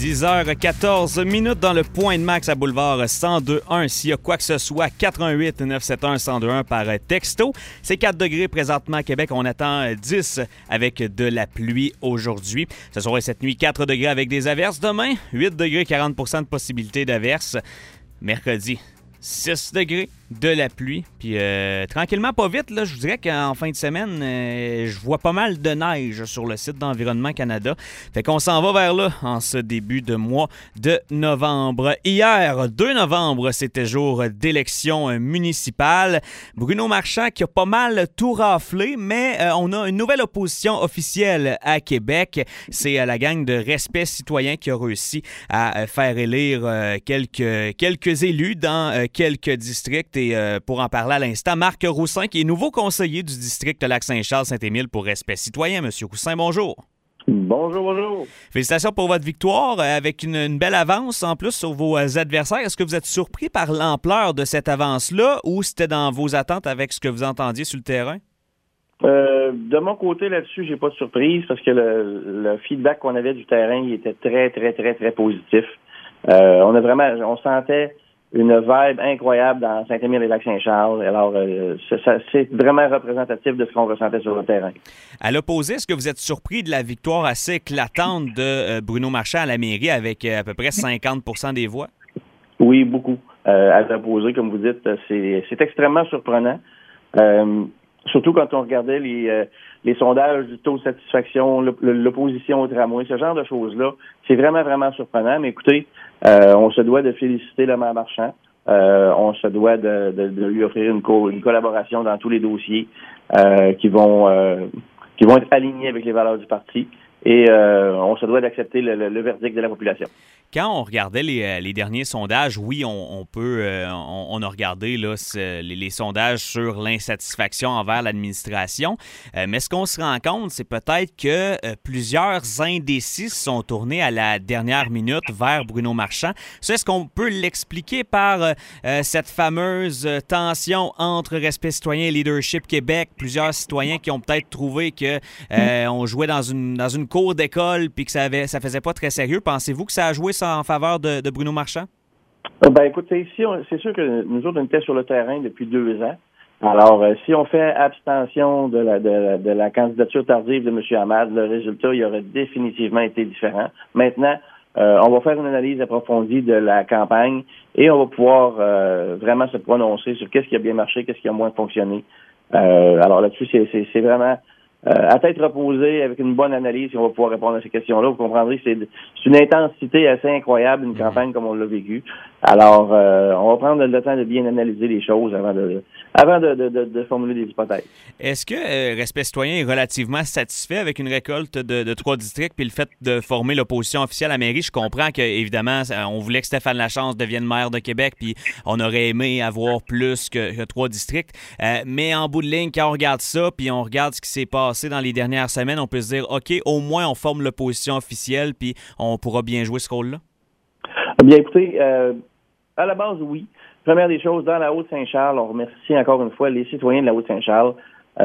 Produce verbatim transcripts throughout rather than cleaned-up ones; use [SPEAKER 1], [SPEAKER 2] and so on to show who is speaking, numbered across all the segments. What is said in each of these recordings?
[SPEAKER 1] dix heures quatorze minutes dans le Point de Max à Boulevard cent deux un. S'il y a quoi que ce soit, quatre un huit neuf sept un cent deux un par texto. C'est quatre degrés présentement à Québec. On attend dix avec de la pluie aujourd'hui. Ce soir et cette nuit, quatre degrés avec des averses. Demain, huit degrés, quarante pour cent de possibilité d'averses. Mercredi, six degrés, de la pluie. Puis euh, tranquillement, pas vite, là, je vous dirais qu'en fin de semaine, euh, je vois pas mal de neige sur le site d'Environnement Canada. Fait qu'on s'en va vers là en ce début de mois de novembre. Hier, deux novembre, c'était jour d'élection municipale. Bruno Marchand qui a pas mal tout raflé, mais euh, on a une nouvelle opposition officielle à Québec. C'est euh, la gang de Respect citoyen qui a réussi à euh, faire élire euh, quelques, quelques élus dans euh, quelques districts. Et euh, pour en parler à l'instant, Marc Roussin, qui est nouveau conseiller du district de Lac-Saint-Charles-Saint-Émile pour Respect citoyen. Monsieur Roussin, bonjour.
[SPEAKER 2] Bonjour, bonjour.
[SPEAKER 1] Félicitations pour votre victoire euh, avec une, une belle avance en plus sur vos euh, adversaires. Est-ce que vous êtes surpris par l'ampleur de cette avance-là ou c'était dans vos attentes avec ce que vous entendiez sur le terrain?
[SPEAKER 2] Euh, de mon côté, là-dessus, j'ai pas de surprise parce que le, le feedback qu'on avait du terrain, il était très, très, très, très positif. Euh, on a vraiment, on sentait une vibe incroyable dans Saint-Émile et Lac-Saint-Charles. Alors, euh, c'est, ça, c'est vraiment représentatif de ce qu'on ressentait sur le terrain.
[SPEAKER 1] À l'opposé, est-ce que vous êtes surpris de la victoire assez éclatante de euh, Bruno Marchand à la mairie avec euh, à peu près cinquante pour cent des voix?
[SPEAKER 2] Oui, beaucoup. Euh, à l'opposé, comme vous dites, c'est, c'est extrêmement surprenant. Euh, surtout quand on regardait les, euh, les sondages du taux de satisfaction, l'opposition au tramway, ce genre de choses-là. C'est vraiment, vraiment surprenant. Mais écoutez, euh, on se doit de féliciter le maire Marchand. Euh, on se doit de, de, de lui offrir une, co- une collaboration dans tous les dossiers euh, qui vont euh, qui vont être alignés avec les valeurs du parti. Et euh, on se doit d'accepter le, le, le verdict de la population.
[SPEAKER 1] Quand on regardait les, les derniers sondages, oui, on, on peut, euh, on, on a regardé là, les, les sondages sur l'insatisfaction envers l'administration, euh, mais ce qu'on se rend compte, c'est peut-être que euh, plusieurs indécis sont tournés à la dernière minute vers Bruno Marchand. Ça, est-ce qu'on peut l'expliquer par euh, cette fameuse tension entre Respect citoyen et Leadership Québec? Plusieurs citoyens qui ont peut-être trouvé que euh, on jouait dans une, dans une cour d'école puis que ça avait, ça faisait pas très sérieux. Pensez-vous que ça a joué ça en faveur de, de Bruno Marchand?
[SPEAKER 2] Ben écoutez, ici, on, c'est sûr que nous autres, on était sur le terrain depuis deux ans. Alors, euh, si on fait abstention de la, de, la, de la candidature tardive de M. Hamad, le résultat, il aurait définitivement été différent. Maintenant, euh, on va faire une analyse approfondie de la campagne et on va pouvoir euh, vraiment se prononcer sur qu'est-ce qui a bien marché, qu'est-ce qui a moins fonctionné. Euh, alors là-dessus, c'est, c'est, c'est vraiment... Euh, à tête reposée, avec une bonne analyse, on va pouvoir répondre à ces questions-là. Vous comprendrez que c'est, c'est une intensité assez incroyable, une campagne comme on l'a vécu. Alors, euh, on va prendre le temps de bien analyser les choses avant de, avant de, de, de, de formuler des hypothèses.
[SPEAKER 1] Est-ce que euh, Respect citoyen est relativement satisfait avec une récolte de, de trois districts puis le fait de former l'opposition officielle à la mairie? Je comprends qu'évidemment, on voulait que Stéphane Lachance devienne maire de Québec puis on aurait aimé avoir plus que, que trois districts. Euh, mais en bout de ligne, quand on regarde ça puis on regarde ce qui s'est passé dans les dernières semaines, on peut se dire, OK, au moins on forme l'opposition officielle puis on pourra bien jouer ce rôle-là?
[SPEAKER 2] Bien, écoutez, euh, à la base, oui. Première des choses, dans la Haute-Saint-Charles, on remercie encore une fois les citoyens de la Haute-Saint-Charles.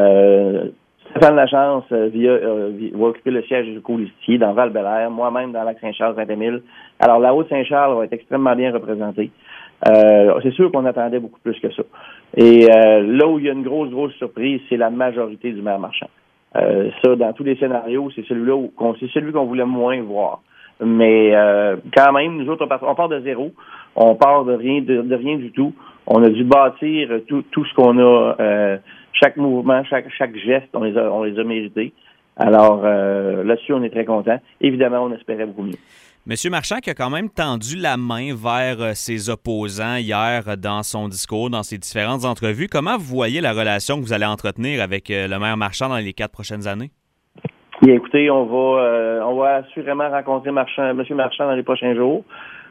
[SPEAKER 2] Euh, Stéphane Lachance euh, via, euh, via, va occuper le siège du colistier dans Val-Bélair, moi-même dans Lac-Saint-Charles, Saint-Émile. Alors, la Haute-Saint-Charles va être extrêmement bien représentée. Euh, c'est sûr qu'on attendait beaucoup plus que ça. Et euh, là où il y a une grosse, grosse surprise, c'est la majorité du maire Marchand. Euh, ça, dans tous les scénarios, c'est celui-là où, qu'on, c'est celui qu'on voulait moins voir. Mais euh, quand même, nous autres, on part, on part de zéro. On part de rien, de, de rien du tout. On a dû bâtir tout, tout ce qu'on a, euh, chaque mouvement, chaque, chaque geste, on les a, on les a mérités. Alors euh, là-dessus, on est très contents. Évidemment, on espérait beaucoup mieux.
[SPEAKER 1] Monsieur Marchand qui a quand même tendu la main vers ses opposants hier dans son discours, dans ses différentes entrevues. Comment vous voyez la relation que vous allez entretenir avec le maire Marchand dans les quatre prochaines années?
[SPEAKER 2] Bien, écoutez, on va euh, on va assurément rencontrer Marchand, M. Marchand dans les prochains jours.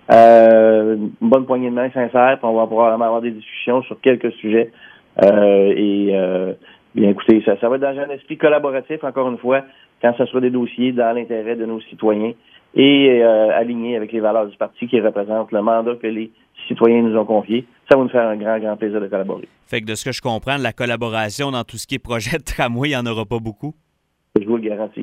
[SPEAKER 2] Euh, une bonne poignée de main sincère, puis on va pouvoir avoir des discussions sur quelques sujets. Euh, et euh, bien, écoutez, ça, ça va être dans un esprit collaboratif, encore une fois, quand ce sera des dossiers dans l'intérêt de nos citoyens et euh, alignés avec les valeurs du parti qui représentent le mandat que les citoyens nous ont confié. Ça va nous faire un grand, grand plaisir de collaborer.
[SPEAKER 1] Fait que de ce que je comprends, de la collaboration dans tout ce qui est projet de tramway, il n'y en aura pas beaucoup?
[SPEAKER 2] Je vous le garantis.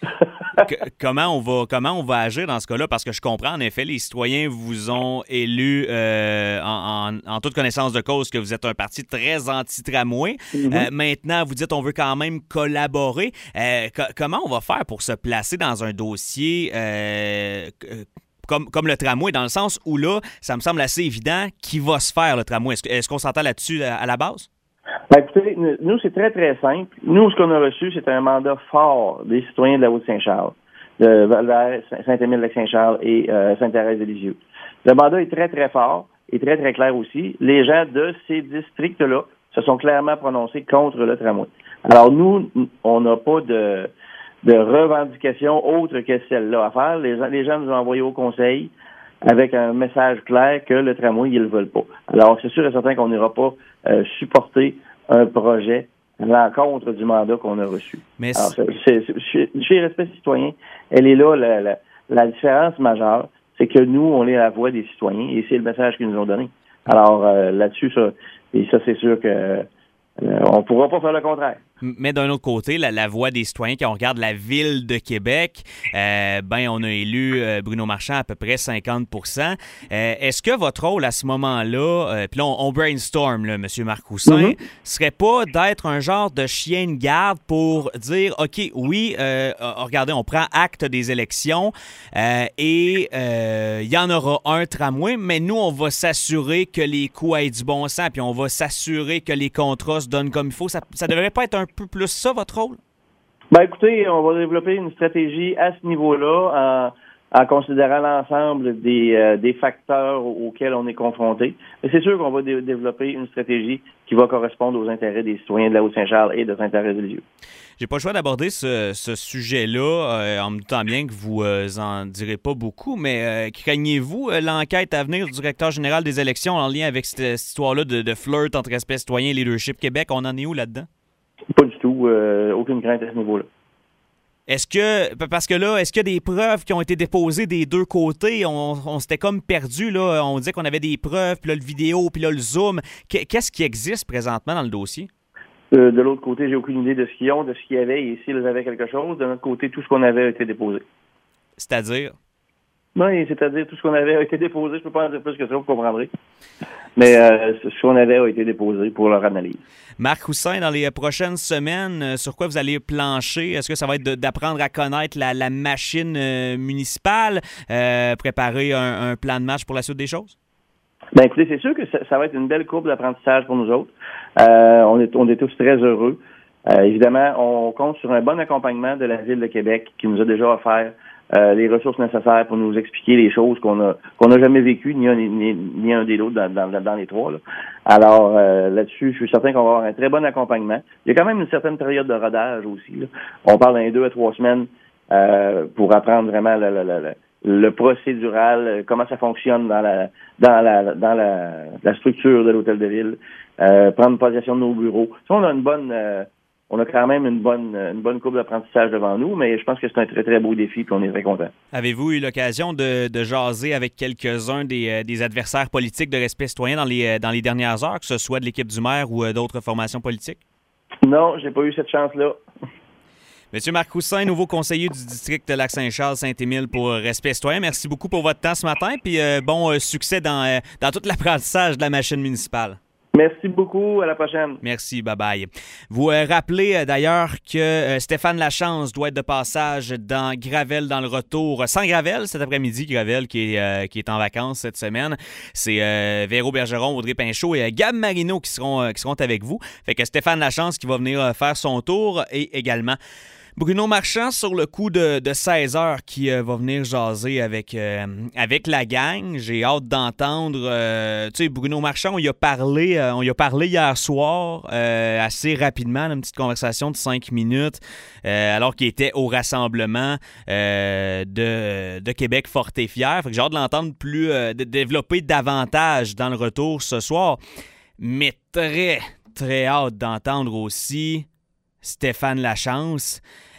[SPEAKER 1] que, comment on va comment on va agir dans ce cas-là? Parce que je comprends, en effet, les citoyens vous ont élu euh, en, en, en toute connaissance de cause que vous êtes un parti très anti-tramway. Mm-hmm. Euh, maintenant, vous dites on veut quand même collaborer. Euh, co- comment on va faire pour se placer dans un dossier euh, comme, comme le tramway, dans le sens où là, ça me semble assez évident qui va se faire le tramway. Est-ce, est-ce qu'on s'entend là-dessus à, à la base?
[SPEAKER 2] Ben, écoutez, nous, c'est très, très simple. Nous, ce qu'on a reçu, c'est un mandat fort des citoyens de la Haute-Saint-Charles, de Val-d'Air, Saint-Émile-Lac-Saint-Charles et euh, Sainte-Thérèse-de-Lisieux. Le mandat est très, très fort et très, très clair aussi. Les gens de ces districts-là se sont clairement prononcés contre le tramway. Alors, nous, on n'a pas de, de revendication autre que celle-là à faire. Les, les gens nous ont envoyé au conseil avec un message clair que le tramway, ils ne le veulent pas. Alors, c'est sûr et certain qu'on n'ira pas euh, supporter un projet à l'encontre du mandat qu'on a reçu. Mais Alors, c'est, c'est, c'est, chez, chez Respect citoyen, elle est là, la, la, la différence majeure, c'est que nous, on est la voix des citoyens et c'est le message qu'ils nous ont donné. Alors, euh, là-dessus, ça, et ça, c'est sûr que euh, on ne pourra pas faire le contraire.
[SPEAKER 1] Mais d'un autre côté, la, la voix des citoyens, quand on regarde la ville de Québec, euh, ben on a élu euh, Bruno Marchand à peu près cinquante pour cent. Euh, est-ce que votre rôle à ce moment-là, euh, puis là on, on brainstorm, là, M. Marcoussin, mm-hmm. serait pas d'être un genre de chien de garde pour dire, OK, oui, euh, regardez, on prend acte des élections euh, et il euh, y en aura un tramway, mais nous, on va s'assurer que les coûts aient du bon sens, puis on va s'assurer que les contrats se donnent comme il faut. Ça, ça devrait pas être un peu plus ça, votre rôle?
[SPEAKER 2] Ben écoutez, on va développer une stratégie à ce niveau-là en, en considérant l'ensemble des, euh, des facteurs auxquels on est confronté. Mais c'est sûr qu'on va dé- développer une stratégie qui va correspondre aux intérêts des citoyens de la Haute-Saint-Charles et de Sainte-Thérèse-de-Lisieux.
[SPEAKER 1] J'ai pas le choix d'aborder ce, ce sujet-là, euh, en me doutant bien que vous euh, en direz pas beaucoup, mais euh, craignez-vous euh, l'enquête à venir du directeur général des élections en lien avec cette, cette histoire-là de, de flirt entre Respect citoyen et Leadership Québec? On en est où là-dedans?
[SPEAKER 2] Pas du tout. Euh, aucune crainte à ce niveau-là.
[SPEAKER 1] Est-ce que, parce que là, est-ce qu'il y a des preuves qui ont été déposées des deux côtés? On, on s'était comme perdu, là. On disait qu'on avait des preuves, puis là, le vidéo, puis là, le zoom. Qu'est-ce qui existe présentement dans le dossier?
[SPEAKER 2] Euh, de l'autre côté, j'ai aucune idée de ce qu'ils ont, de ce qu'il y avait et s'ils avaient quelque chose. De notre côté, tout ce qu'on avait a été déposé.
[SPEAKER 1] C'est-à-dire?
[SPEAKER 2] Oui, c'est-à-dire tout ce qu'on avait a été déposé. Je peux pas en dire plus que ça, vous comprendrez. Mais euh, ce qu'on avait a été déposé pour leur analyse.
[SPEAKER 1] Marcoussin, dans les prochaines semaines, euh, sur quoi vous allez plancher? Est-ce que ça va être de, d'apprendre à connaître la, la machine euh, municipale, euh, préparer un, un plan de match pour la suite des choses?
[SPEAKER 2] Ben écoutez, c'est sûr que ça, ça va être une belle courbe d'apprentissage pour nous autres. Euh, on est on est tous très heureux. Euh, évidemment, on compte sur un bon accompagnement de la Ville de Québec qui nous a déjà offert euh, les ressources nécessaires pour nous expliquer les choses qu'on a qu'on n'a jamais vécues, ni un ni, ni un des autres dans, dans, dans les trois. Là. Alors euh, là-dessus, je suis certain qu'on va avoir un très bon accompagnement. Il y a quand même une certaine période de rodage aussi. Là. On parle d'un deux à trois semaines euh, pour apprendre vraiment le, le, le, le procédural, comment ça fonctionne dans la dans la dans la, la structure de l'hôtel de ville, euh, prendre possession de nos bureaux. Ça, on a une bonne euh, on a quand même une bonne une bonne courbe d'apprentissage devant nous, mais je pense que c'est un très, très beau défi, puis on est très contents.
[SPEAKER 1] Avez-vous eu l'occasion de, de jaser avec quelques-uns des, des adversaires politiques de Respect citoyen dans les dans les dernières heures, que ce soit de l'équipe du maire ou d'autres formations politiques?
[SPEAKER 2] Non, j'ai pas eu cette chance-là.
[SPEAKER 1] Monsieur Marcoussin, nouveau conseiller du district de Lac-Saint-Charles-Saint-Émile pour Respect citoyen, merci beaucoup pour votre temps ce matin, puis euh, bon euh, succès dans, euh, dans tout l'apprentissage de la machine municipale.
[SPEAKER 2] Merci beaucoup. À la prochaine.
[SPEAKER 1] Merci. Bye-bye. Vous euh, rappelez euh, d'ailleurs que euh, Stéphane Lachance doit être de passage dans Gravel dans le retour. Sans Gravel, cet après-midi, Gravel qui est, euh, qui est en vacances cette semaine. C'est euh, Véro Bergeron, Audrey Pinchot et euh, Gab Marino qui seront, euh, qui seront avec vous. Fait que Stéphane Lachance qui va venir euh, faire son tour et également Bruno Marchand sur le coup de, de seize heures qui euh, va venir jaser avec, euh, avec la gang. J'ai hâte d'entendre. Euh, tu sais, Bruno Marchand, on y a parlé, euh, on y a parlé hier soir euh, assez rapidement, là, une petite conversation de cinq minutes, euh, alors qu'il était au rassemblement euh, de, de Québec fort et fier. Fait que j'ai hâte de l'entendre plus, euh, de développer davantage dans le retour ce soir. Mais très, très hâte d'entendre aussi Stéphane Lachance,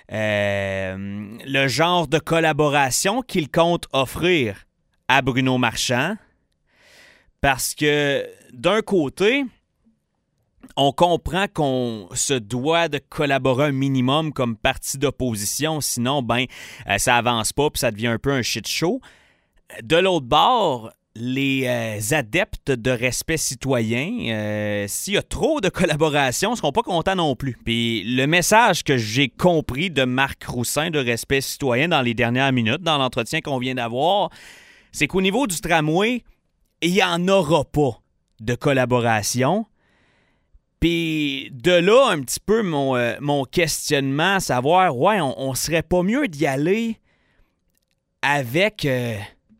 [SPEAKER 1] euh, le genre de collaboration qu'il compte offrir à Bruno Marchand. Parce que d'un côté, on comprend qu'on se doit de collaborer un minimum comme parti d'opposition, sinon, ben, euh, ça avance pas puis ça devient un peu un shit show. De l'autre bord, les euh, adeptes de respect citoyen, euh, s'il y a trop de collaboration, ne seront pas contents non plus. Puis le message que j'ai compris de Marc Roussin de respect citoyen dans les dernières minutes, dans l'entretien qu'on vient d'avoir, c'est qu'au niveau du tramway, il n'y en aura pas de collaboration. Puis de là, un petit peu mon, euh, mon questionnement, à savoir, ouais, on, on serait pas mieux d'y aller avec euh,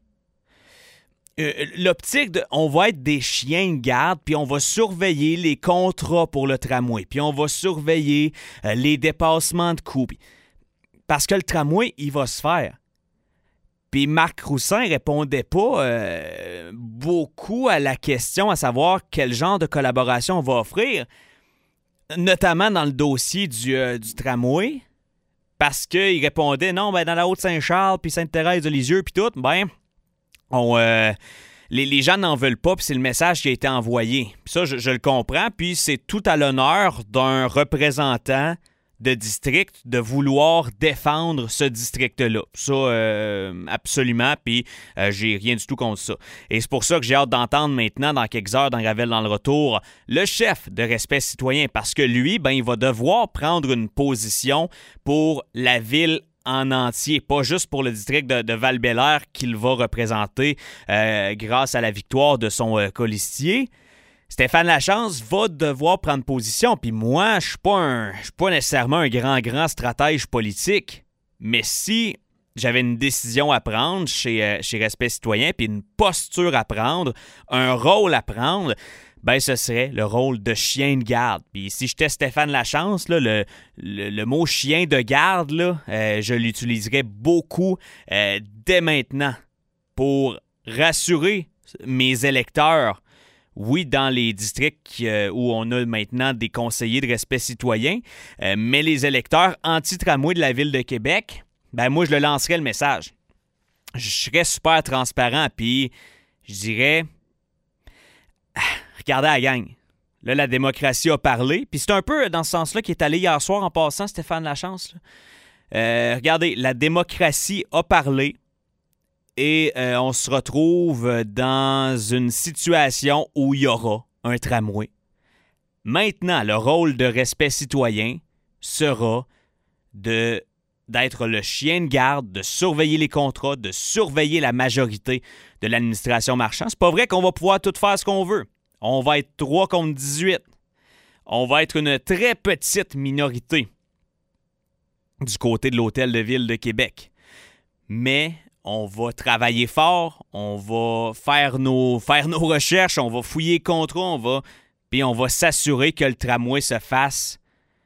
[SPEAKER 1] euh, l'optique de, on va être des chiens de garde, puis on va surveiller les contrats pour le tramway, puis on va surveiller euh, les dépassements de coûts. Parce que le tramway, il va se faire. Puis Marc Roussin répondait pas euh, beaucoup à la question à savoir quel genre de collaboration on va offrir, notamment dans le dossier du, euh, du tramway, parce qu'il répondait non, ben dans la Haute-Saint-Charles, puis Sainte-Thérèse de Lisieux, puis tout, ben, on, euh, les, les gens n'en veulent pas, puis c'est le message qui a été envoyé. Puis ça, je, je le comprends, puis c'est tout à l'honneur d'un représentant de district de vouloir défendre ce district-là. Ça, euh, absolument, puis euh, j'ai rien du tout contre ça. Et c'est pour ça que j'ai hâte d'entendre maintenant, dans quelques heures, dans Gravel dans le retour, le chef de Respect citoyen, parce que lui, ben, il va devoir prendre une position pour la ville en entier, pas juste pour le district de, de Val-Bélair qu'il va représenter euh, grâce à la victoire de son euh, colistier. Stéphane Lachance va devoir prendre position. Puis moi, je ne suis pas nécessairement un grand, grand stratège politique. Mais si j'avais une décision à prendre chez, euh, chez Respect citoyen, puis une posture à prendre, un rôle à prendre, ben ce serait le rôle de chien de garde. Puis si j'étais Stéphane Lachance, là, le, le, le mot chien de garde, là, euh, je l'utiliserais beaucoup euh, dès maintenant pour rassurer mes électeurs. Oui, dans les districts euh, où on a maintenant des conseillers de respect citoyen, euh, mais les électeurs anti-tramway de la Ville de Québec, ben moi, je le lancerais le message. Je serais super transparent, puis je dirais, ah, regardez la gang. Là, la démocratie a parlé, puis c'est un peu dans ce sens-là qu'il est allé hier soir en passant, Stéphane Lachance. Euh, regardez, la démocratie a parlé. Et euh, on se retrouve dans une situation où il y aura un tramway. Maintenant, le rôle de respect citoyen sera de, d'être le chien de garde, de surveiller les contrats, de surveiller la majorité de l'administration marchande. C'est pas vrai qu'on va pouvoir tout faire ce qu'on veut. On va être trois contre dix-huit. On va être une très petite minorité du côté de l'Hôtel de Ville de Québec. Mais on va travailler fort, on va faire nos, faire nos recherches, on va fouiller les contrats, on va, puis on va s'assurer que le tramway se fasse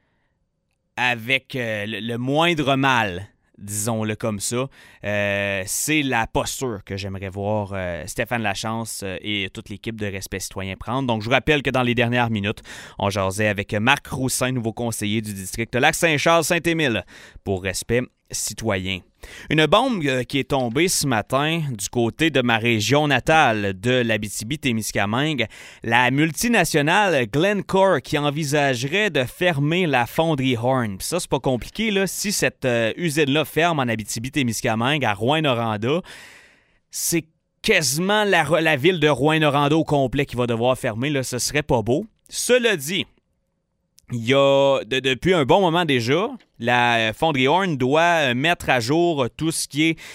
[SPEAKER 1] avec euh, le, le moindre mal, disons-le comme ça. Euh, c'est la posture que j'aimerais voir euh, Stéphane Lachance euh, et toute l'équipe de Respect citoyen prendre. Donc, je vous rappelle que dans les dernières minutes, on jasait avec Marc Roussin, nouveau conseiller du district Lac-Saint-Charles-Saint-Émile, pour Respect citoyen. Une bombe euh, qui est tombée ce matin du côté de ma région natale de l'Abitibi-Témiscamingue. La multinationale Glencore qui envisagerait de fermer la fonderie Horn. Puis ça, c'est pas compliqué, là. Si cette euh, usine-là ferme en Abitibi-Témiscamingue, à Rouyn-Noranda, c'est quasiment la, la ville de Rouyn-Noranda au complet qui va devoir fermer. Là. Ce serait pas beau. Cela dit, il y a, de, depuis un bon moment déjà, la fonderie Horn doit mettre à jour tout ce qui est...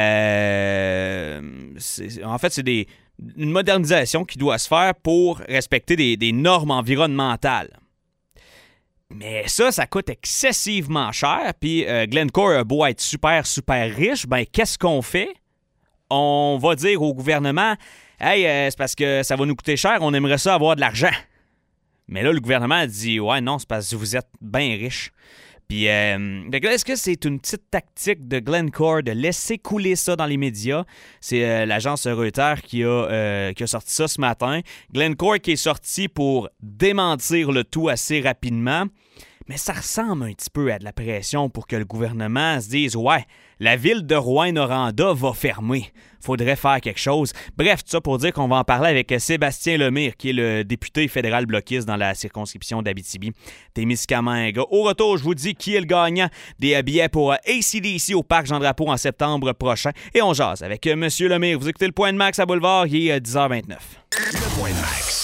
[SPEAKER 1] Euh, c'est en fait, c'est des, une modernisation qui doit se faire pour respecter des, des normes environnementales. Mais ça, ça coûte excessivement cher. Puis euh, Glencore a beau être super, super riche, ben qu'est-ce qu'on fait? On va dire au gouvernement, « Hey, euh, c'est parce que ça va nous coûter cher, on aimerait ça avoir de l'argent. » Mais là, le gouvernement a dit « Ouais, non, c'est parce que vous êtes bien riche. » Puis, euh, est-ce que c'est une petite tactique de Glencore de laisser couler ça dans les médias? C'est euh, l'agence Reuters qui a, euh, qui a sorti ça ce matin. Glencore qui est sorti pour démentir le tout assez rapidement. mais ça ressemble un petit peu à de la pression pour que le gouvernement se dise « Ouais, la ville de Rouyn-Noranda va fermer. Faudrait faire quelque chose. » Bref, tout ça pour dire qu'on va en parler avec Sébastien Lemire, qui est le député fédéral bloquiste dans la circonscription d'Abitibi-Témiscamingue. Au retour, je vous dis qui est le gagnant des billets pour A C D C au Parc Jean-Drapeau en septembre prochain. Et on jase avec M. Lemire. Vous écoutez le Point de Max à Boulevard, il est dix heures vingt-neuf.
[SPEAKER 3] Le Point de Max.